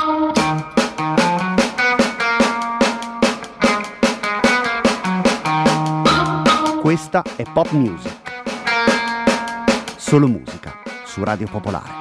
Questa è Pop Music. Solo musica su Radio Popolare.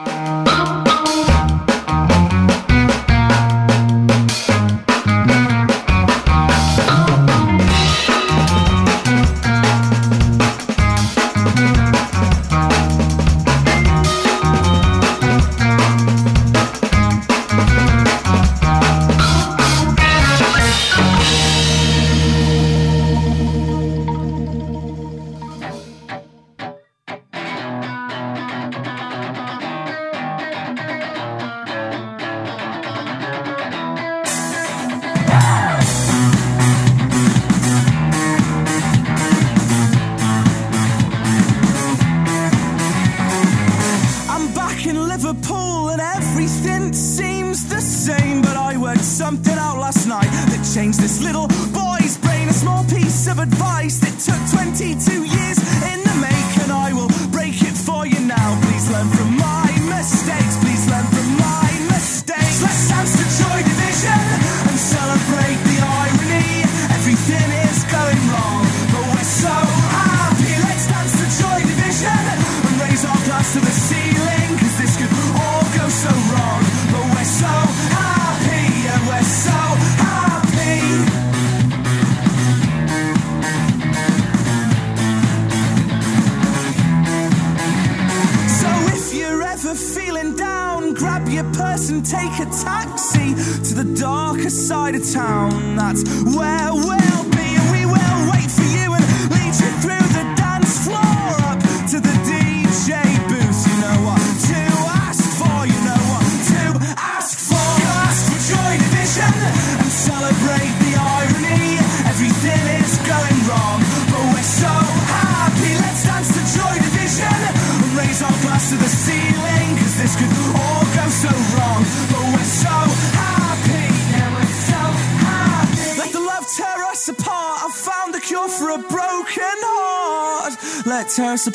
Tear us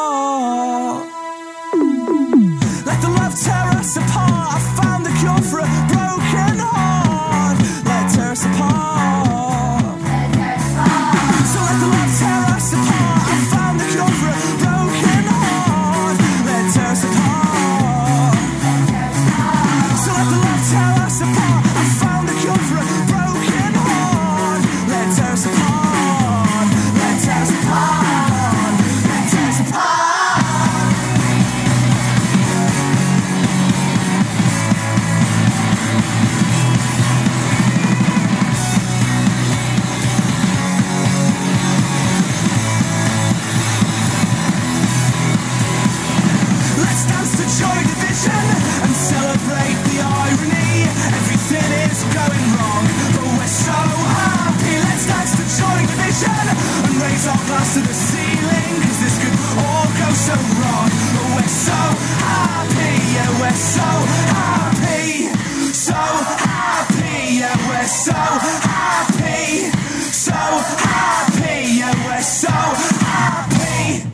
apart. Let the love tear us apart. I found the cure for a broken heart. Let tear us apart. So let the love tear us apart. I found the cure for a broken heart. Let tear us apart. So let the love tear us apart. I found the cure for a broken heart. Let tear us apart. Let tear us apart. And celebrate the irony. Everything is going wrong, but we're so happy. Let's dance to Joy Division and raise our glass to the ceiling, cause this could all go so wrong. But we're so happy, yeah, we're so happy. So happy, yeah, we're so happy. So happy, yeah, we're so happy.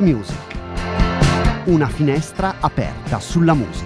Music. Una finestra aperta sulla musica.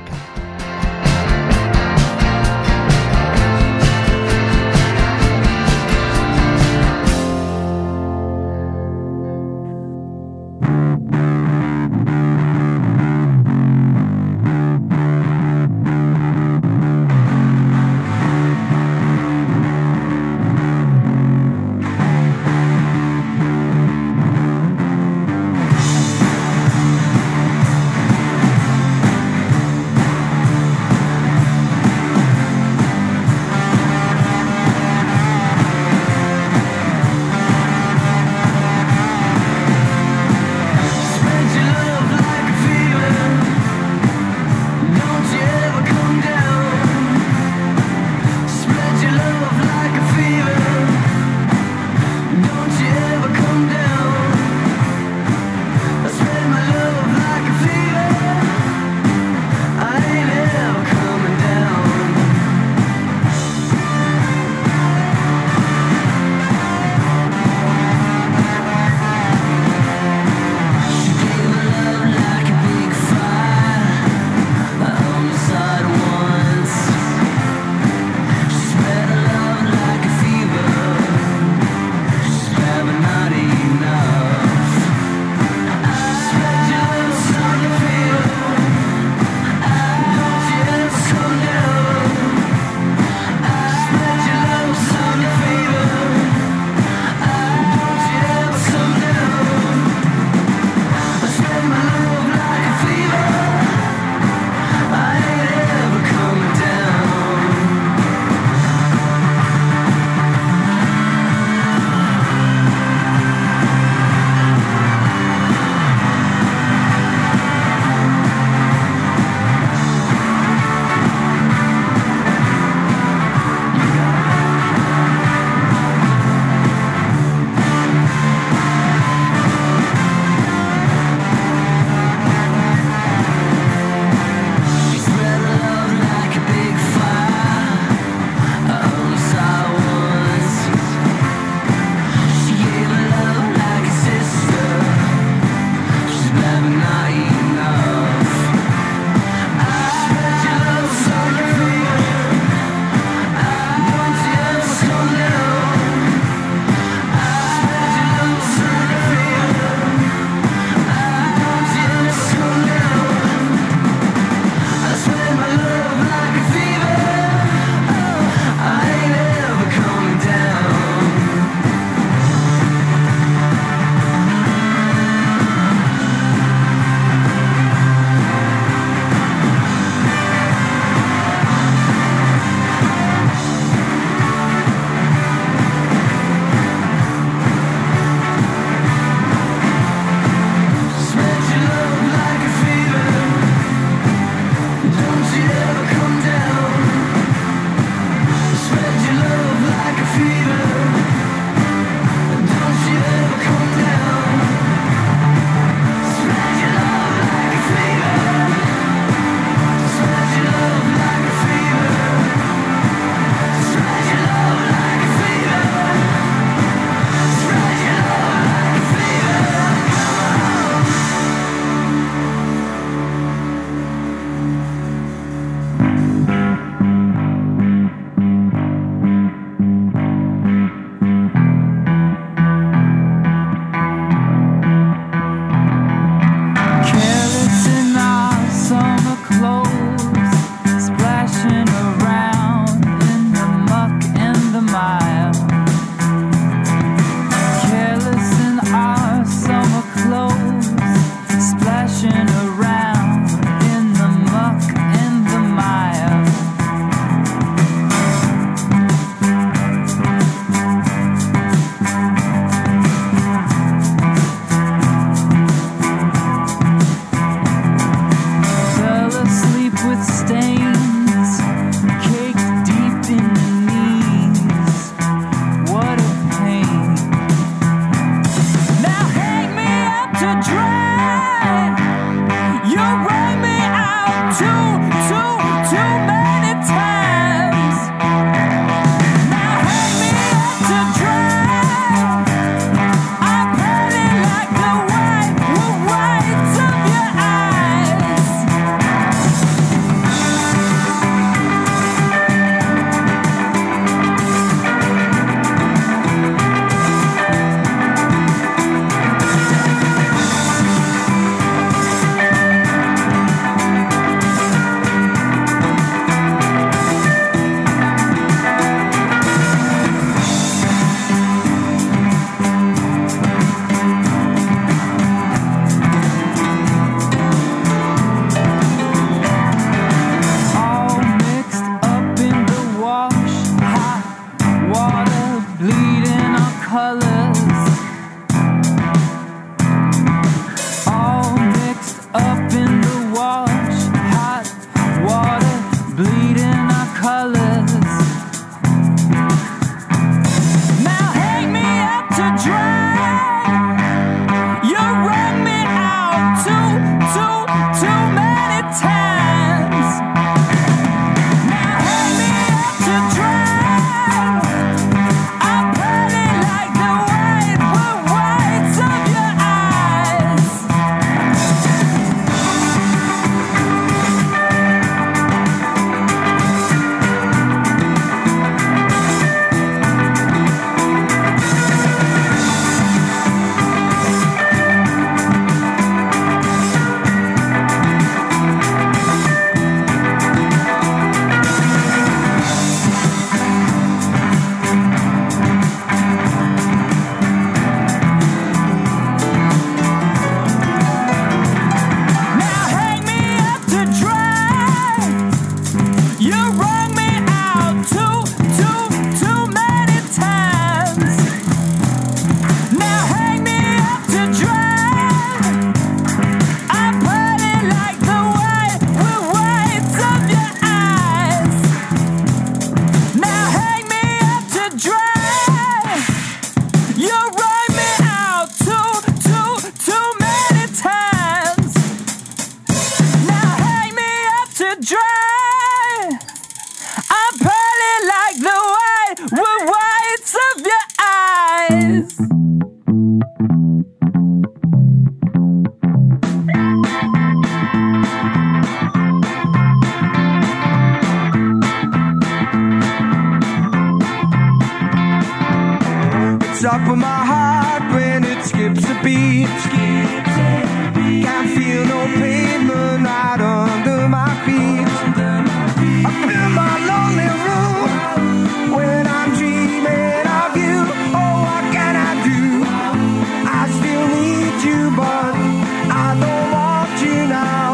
top of my heart when it skips a beat. Can't feel no pavement right under my feet. Up in my lonely room when I'm dreaming of you. Oh, what can I do? I still need you, but I don't want you now.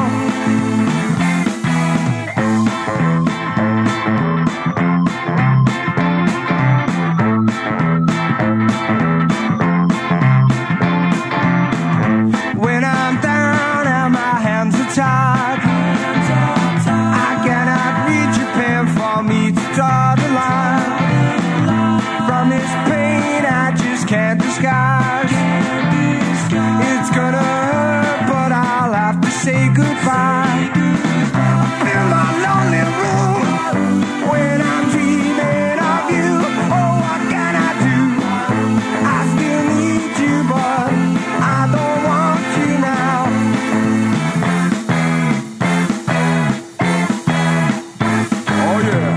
When I'm down and my hands are tied, I cannot reach your pen for me to draw the line. From this pain I just can't disguise. It's gonna hurt, but I'll have to say goodbye. Up in my lonely room when I'm dreaming of you. Oh, what can I do? I still need you, but I don't want you now. Oh yeah.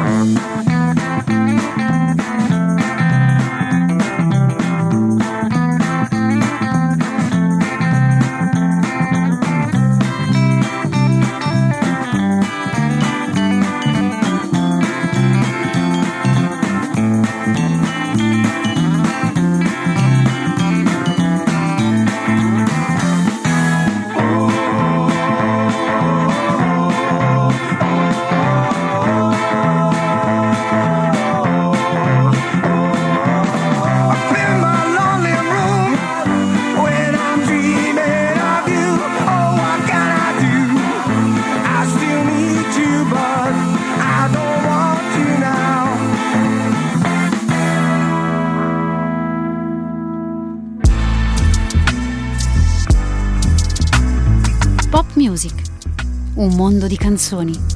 Up in my lonely room when I'm dreaming of you. Oh, what can I do? I still need you, but I don't want you now. Pop Music, un mondo di canzoni.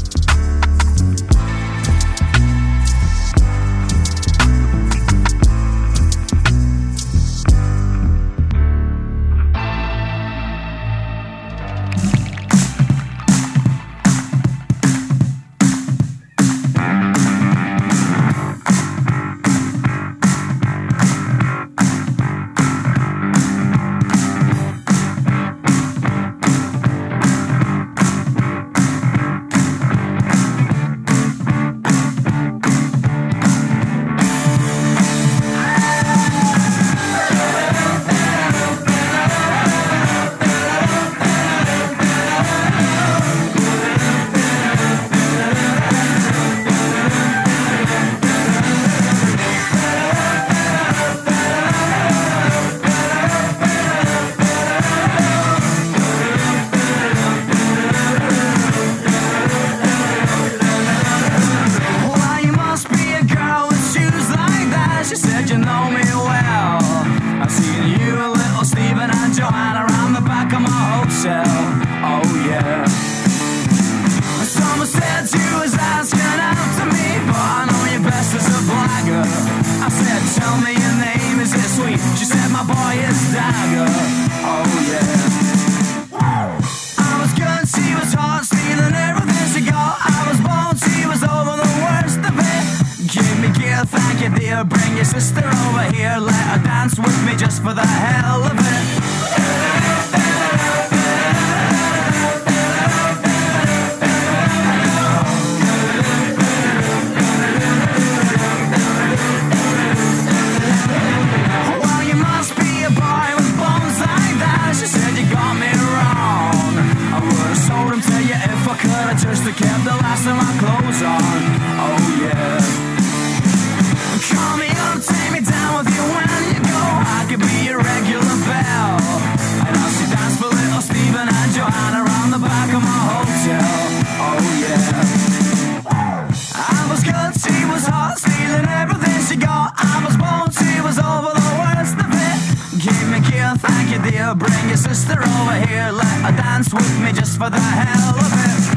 Well, you must be a girl with shoes like that. She said you know me well. I've seen you and little Stephen and Joanna around the back of my hotel. Oh yeah. Someone said you was asking after me, but I know you best as a blagger. I said, tell me your name, is it sweet? She said, my boy is Dagger. Oh yeah. I was good, she was hot, stealing everything she got. I was bold, she was over the worst of it. Give me gear, thank you dear. Bring your sister over here, let her dance with me just for the hell of it. Well, you must be a boy with bones like that. She said you got me wrong. I would've sold him to you if I could. I just kept the last of my clothes on. Oh yeah. Call me up, take me down with you when you go. I could be your regular belle. And I'll see dance for little Stephen and Joanna around the back of my hotel. Oh yeah. I was good, she was hot, stealing everything she got. I was bold, she was over the worst of it. Give me gear, thank you dear. Bring your sister over here, let her dance with me just for the hell of it.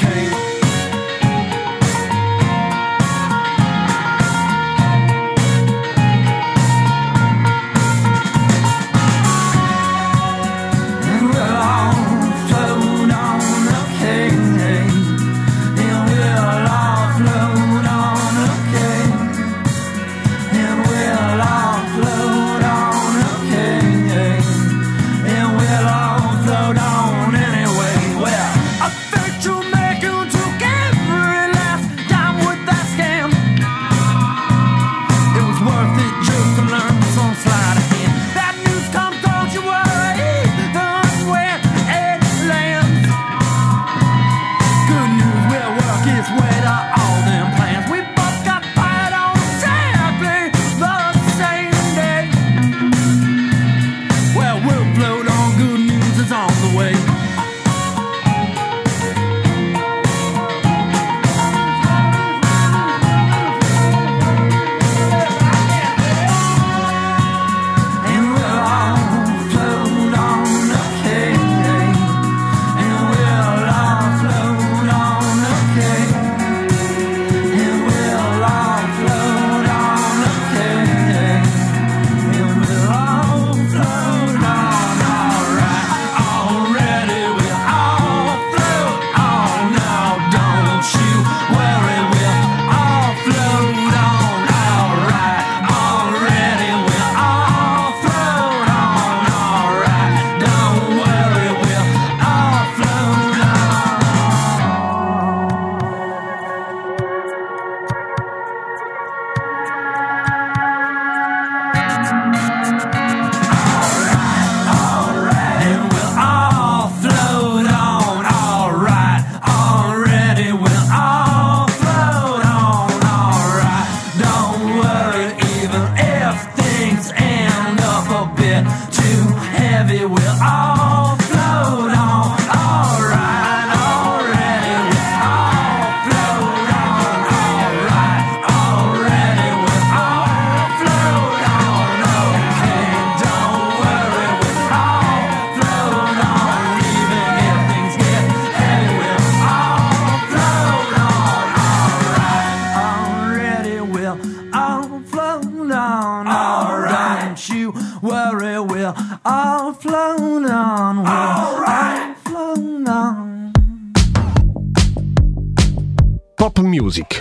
Pop music.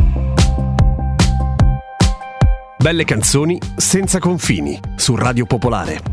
Belle canzoni senza confini su Radio Popolare.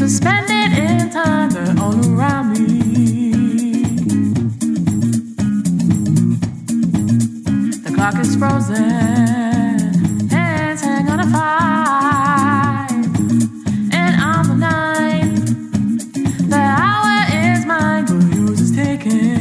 suspended in time, they're all around me. The clock is frozen, hands hang on a fire, and on the night, the hour is mine, but yours is taken.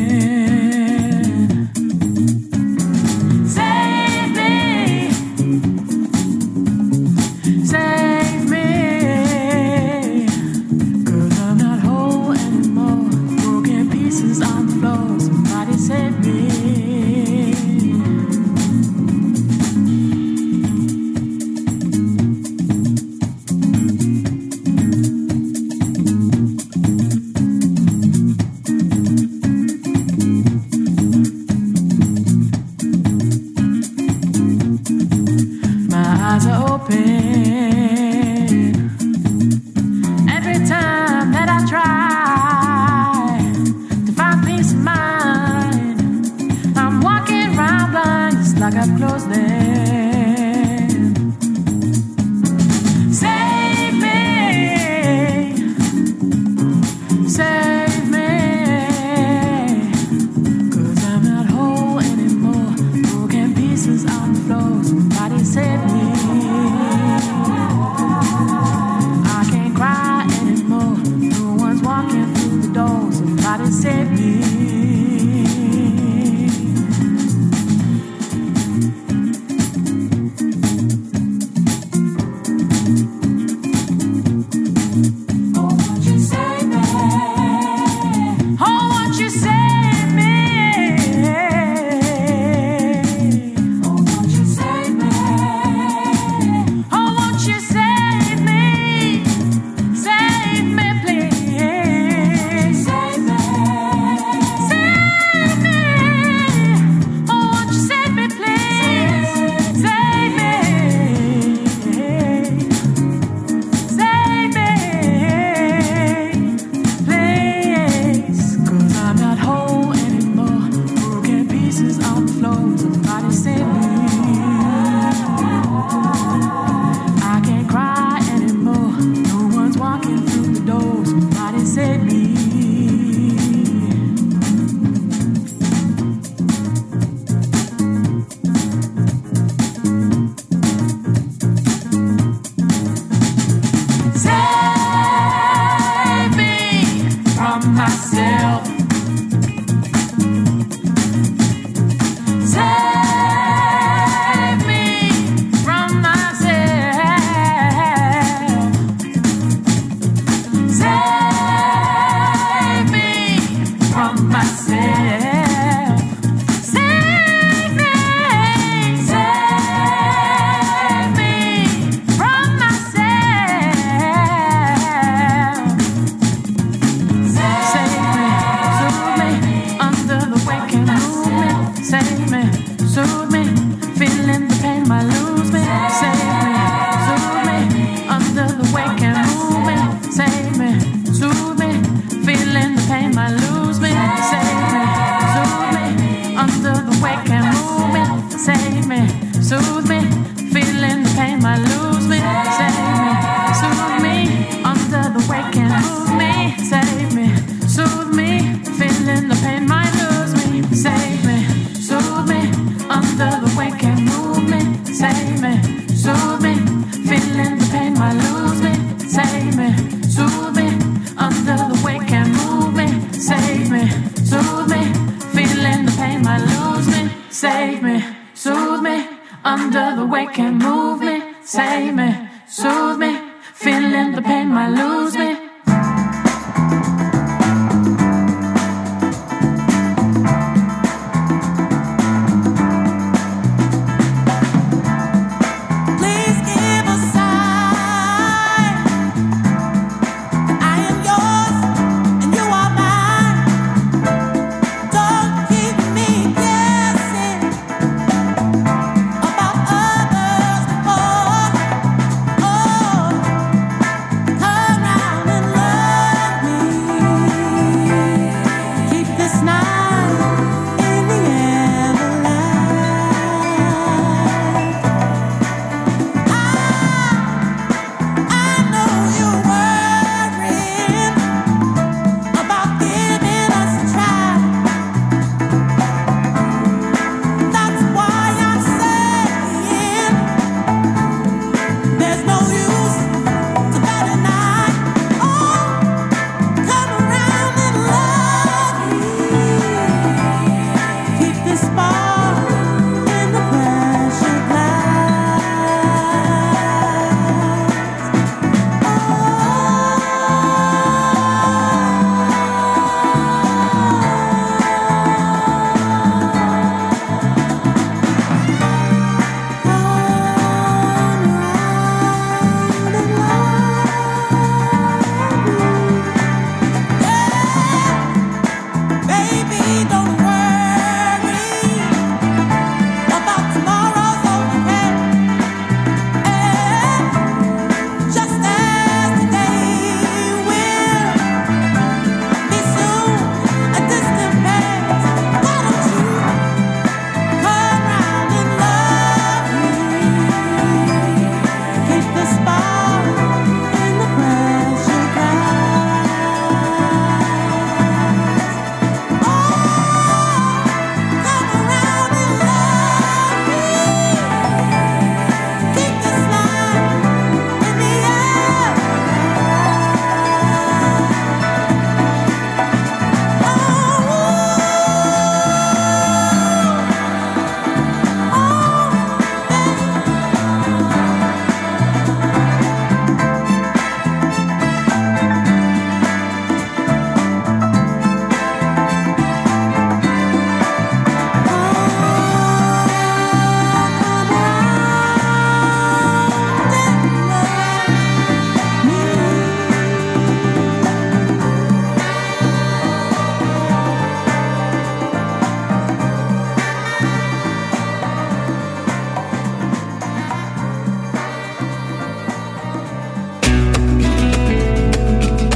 Around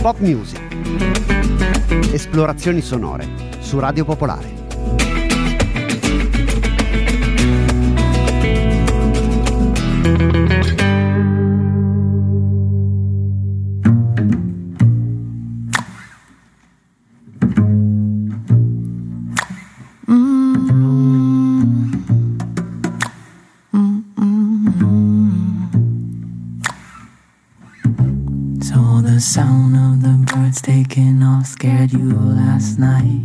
Pop Music. Esplorazioni sonore su Radio Popolare. The sound of the birds taking off scared you last night.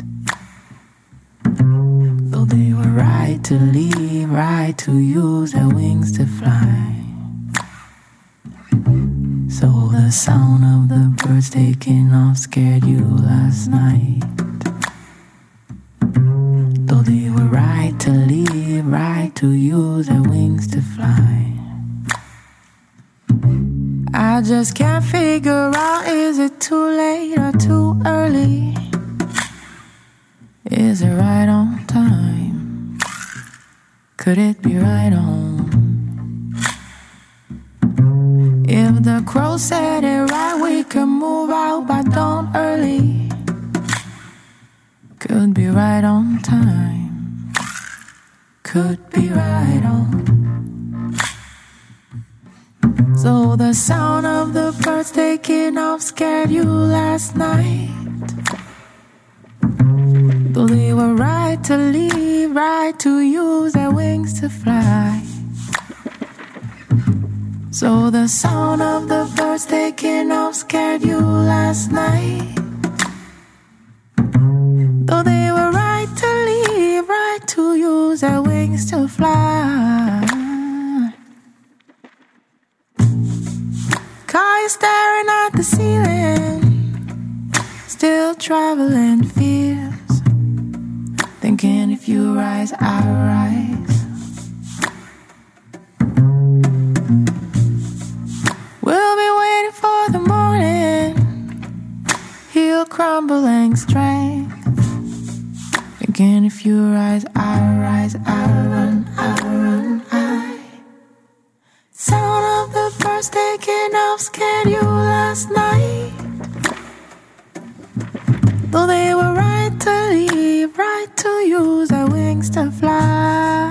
Though they were right to leave, right to use their wings to fly. So the sound of the birds taking off scared you last night. Though they were right to leave, right to use their wings to fly. I just can't figure out, is it too late or too early? Is it right on time? Could it be right on? If the crow said it right, we could move out by dawn early. Could be right on time. Could be right on. So the sound of the birds taking off scared you last night. Though they were right to leave, right to use their wings to fly. So the sound of the birds taking off scared you last night. Though they were right to leave, right to use their wings to fly. Car you staring at the ceiling, still traveling fears, thinking if you rise, I'll rise. We'll be waiting for the morning, he'll crumbling strength, thinking if you rise, I'll rise, I'll run, I'll run, Sound of the birds taking off scared you last night. Though they were right to leave, right to use their wings to fly.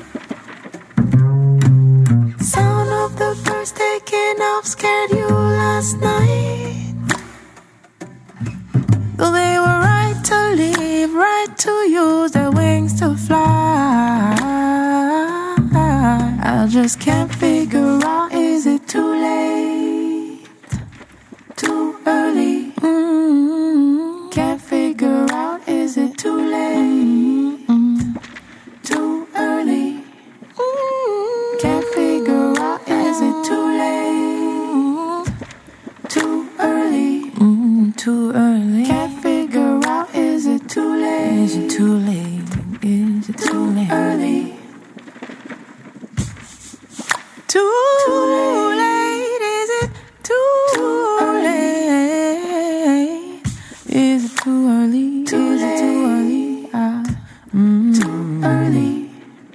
Sound of the birds taking off scared you last night. Though they were right to leave, right to use their wings to fly. I just can't figure out, is it too late, too early? Can't figure out, is it too late, too early? Can't figure out, is it too late, too early, too early? Can't figure out, is it too late, is it too late, is it too late? Early. Too late, is it too late? Is it too early? Is it too early? Too early.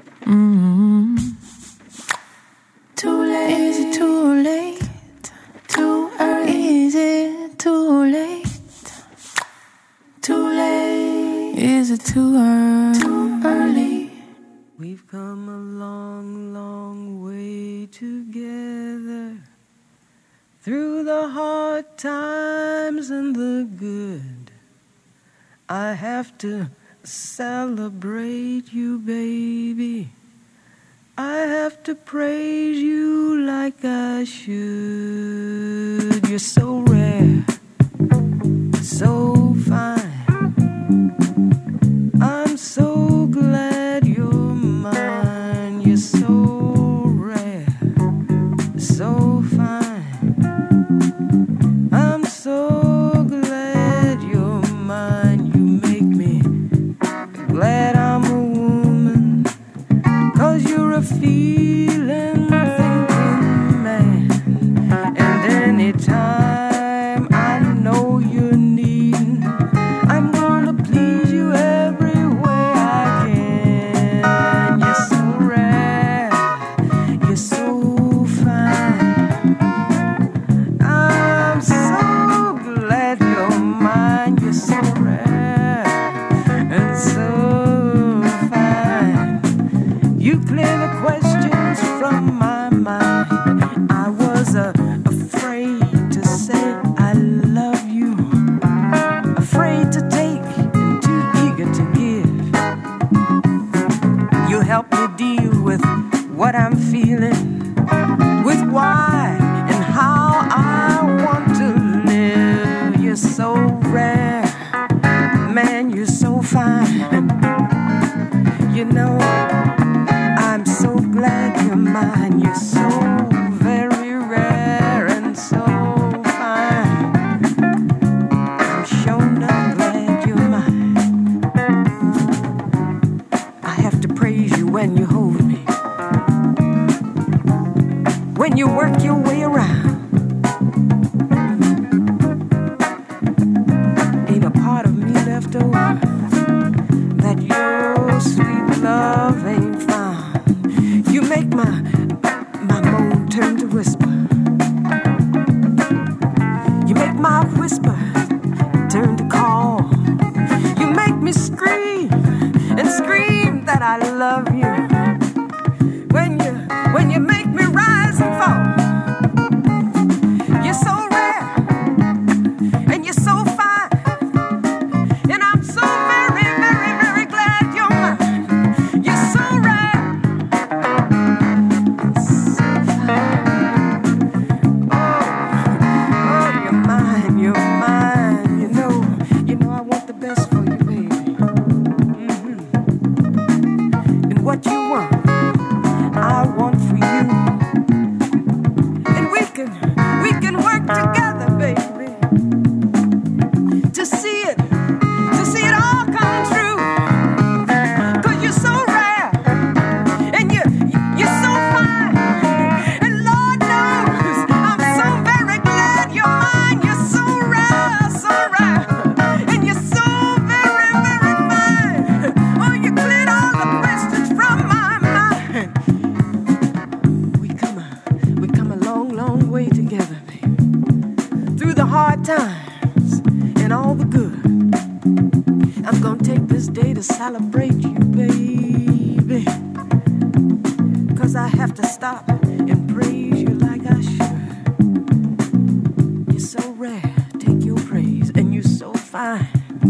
Too late. Is it too late? Too early. Is it too late? Too late. Is it too early? Too early. We've come a long, long way together, through the hard times and the good. I have to celebrate you, baby. I have to praise you like I should. You're so rare, so fine. I'm so glad you're mine. You're so rare, so fine. I'm so glad you're mine. You make me glad I'm a woman, 'cause you're a feeling, thinking man. And anytime I know you're needing, I'm gonna please you every way I can. You're so rare, you're so fine. I'm so glad what I'm feeling with why and how I want to live. You're so rare, man, you're so fine. You know, I'm so glad you're mine. You're so very rare and so fine. I'm sure not glad you're mine. I have to praise you when you hold me, when you work your way around. Ain't a part of me left over that your sweet love ain't found. You make my moan turn to whisper. You make my whisper turn to call. You make me scream and scream that I love you. When you make me rise and fall. You're so rare and you're so fine, and I'm so very, very, very glad you're mine. You're so rare, so fine. Oh, you're mine, you're mine. You know I want the best for you, baby. And what you want, I want for you. And we can work together, baby, to see it all come true. 'Cause you're so rare and you're so fine. And Lord knows I'm so very glad you're mine. You're so rare, and you're so very, very fine. Oh, you cleared all the questions from my mind. We come a long, long way together, baby. Through the hard times and all the good. I'm gonna take this day to celebrate you, baby. 'Cause I have to stop and praise you like I should. You're so rare, take your praise, and you're so fine.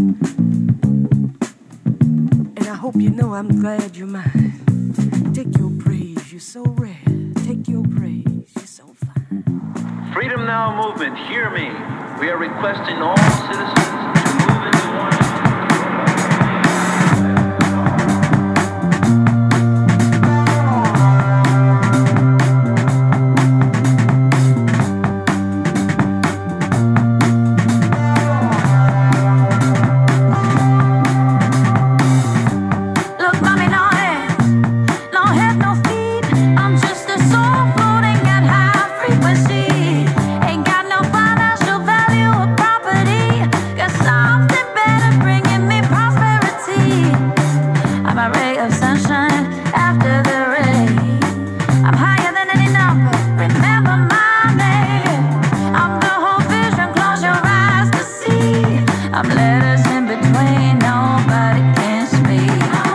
And I hope you know I'm glad you're mine. Take your praise, you're so rare. Take your praise, you're so fine. Freedom Now movement, hear me. We are requesting all citizens to move into one. Look, mommy, no hands, no head, no feet. I'm just a soul floating at high frequency. Ain't got no financial value or property. Got something better bringing me prosperity. I'm a ray of sunshine after the rain. I'm higher than any number. Remember my name. I'm the whole vision. Close your eyes to see. I'm letters in between. Nobody can speak.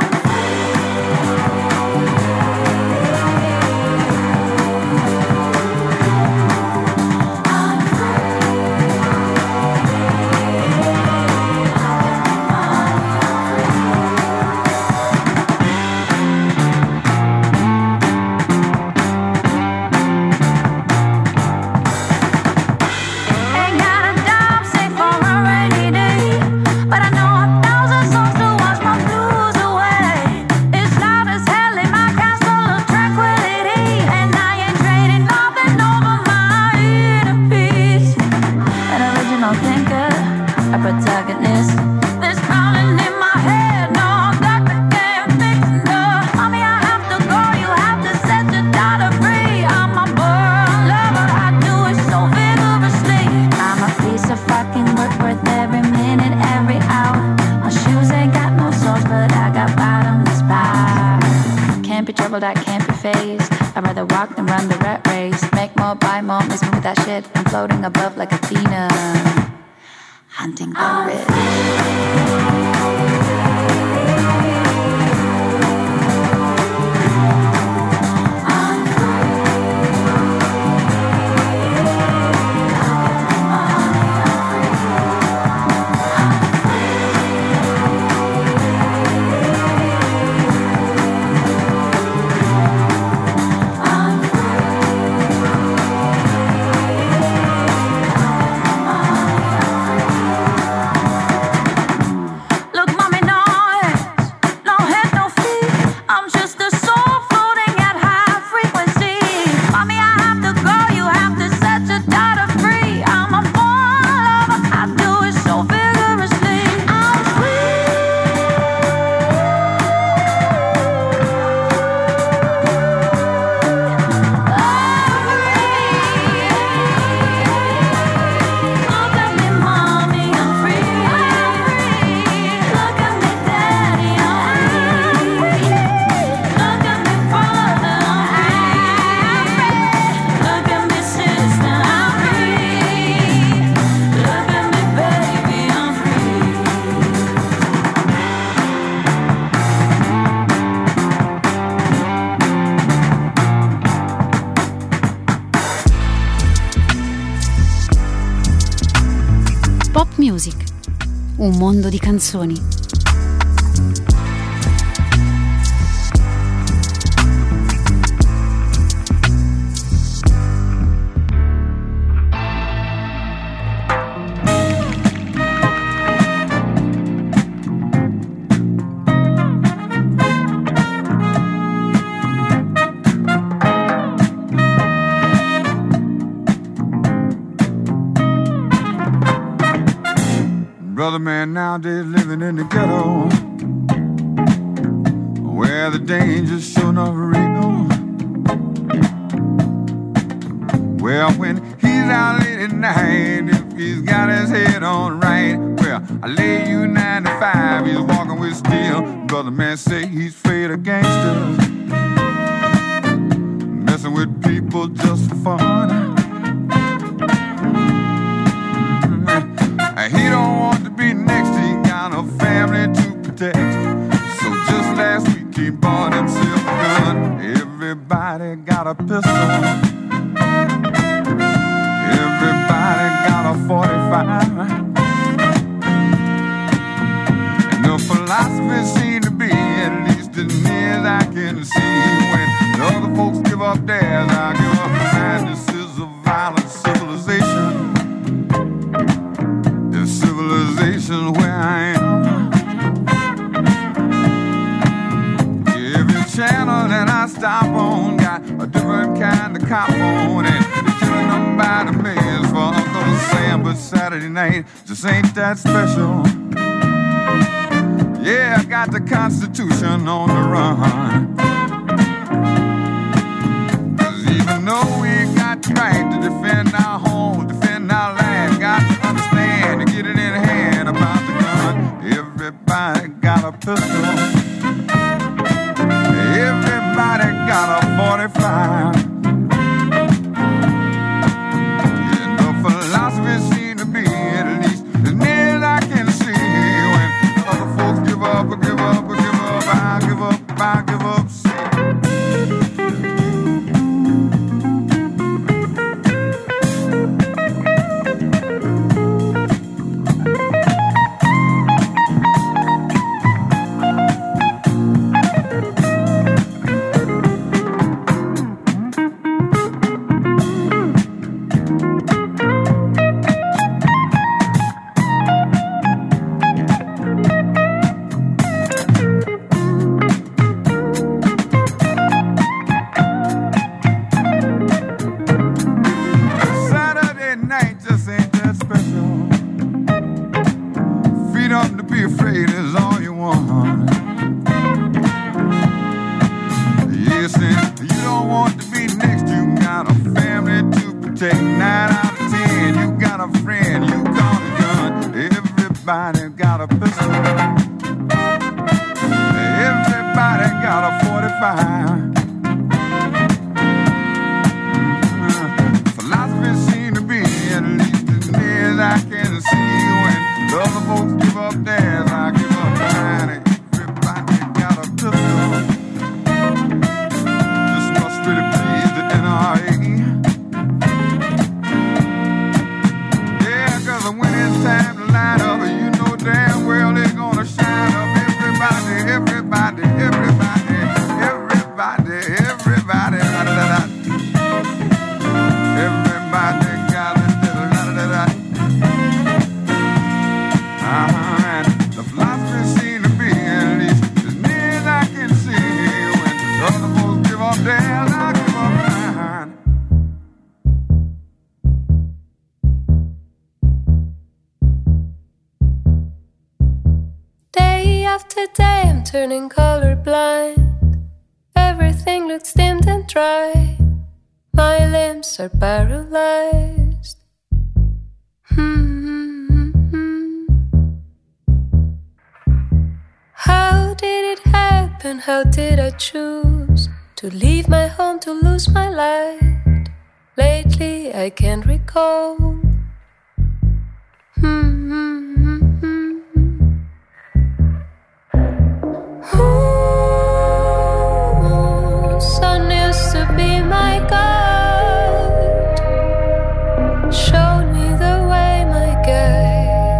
Ain't got a dime saved for a rainy day, but I know 1,000 songs to wash my blues away. It's loud as hell in my castle of tranquility, and I ain't trading nothing over my inner peace. An original thinker, a protagonist. This calling in my head, no doctor can't fix no. Mommy, I have to go. You have to set your daughter free. I'm a born lover. I do it so vigorously. I'm a piece of fucking work worth every minute, every hour. My shoes ain't got no soles, but I got bottomless power. Can't be troubled, I can't be phased. I'd rather walk than run the rat race. Make more, buy more, miss me with that shit. I'm floating above like Athena, hunting the rich. Pop Music, un mondo di canzoni. Brother man nowadays living in the ghetto, where the danger's sure enough real. Well, when he's out late at night, if he's got his head on right, well, I lay you 95, he's walking with steel. Brother man say he's afraid of gangsters, messing with people just for fun. He don't want to be next, he got a family to protect. So just last week he bought himself a gun. Everybody got a pistol, everybody got a 45. And the philosophy seems to be, at least as near as I can see, when the other folks give up theirs, I give up mine. This is a violent civilization, civilization where I am. Every channel that I stop on got a different kind of cop on, and they're killing them by the millions for Uncle Sam. But Saturday night just ain't that special. Yeah, I got the Constitution on the run. 'Cause even though we got the right to defend our home, defend our land, got to understand to get it in hand about the gun. Everybody got a pistol, everybody got a 45. And the philosophy seems to be, at least as near as I can see, when other folks give up, give up, give up, I give up, I give up. Turning colorblind, everything looks dimmed and dry. My limbs are paralyzed. How did it happen? How did I choose to leave my home, to lose my light? Lately I can't recall. Sun used to be my guide, showed me the way, my guide.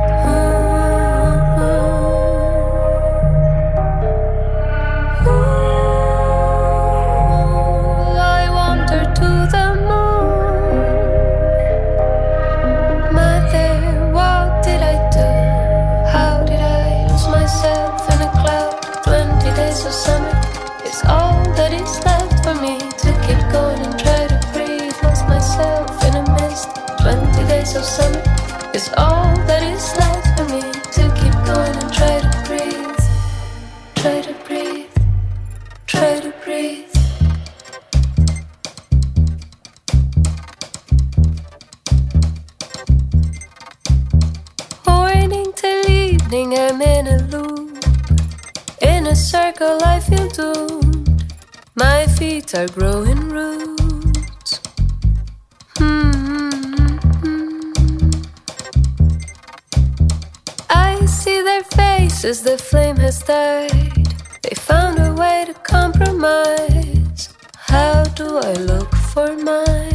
of summer is all that is left for me to keep going and try to breathe. Try to breathe. Try to breathe. Morning till evening, I'm in a loop. In a circle, I feel doomed. My feet are growing roots. I see their faces, the flame has died. They found a way to compromise. How do I look for mine?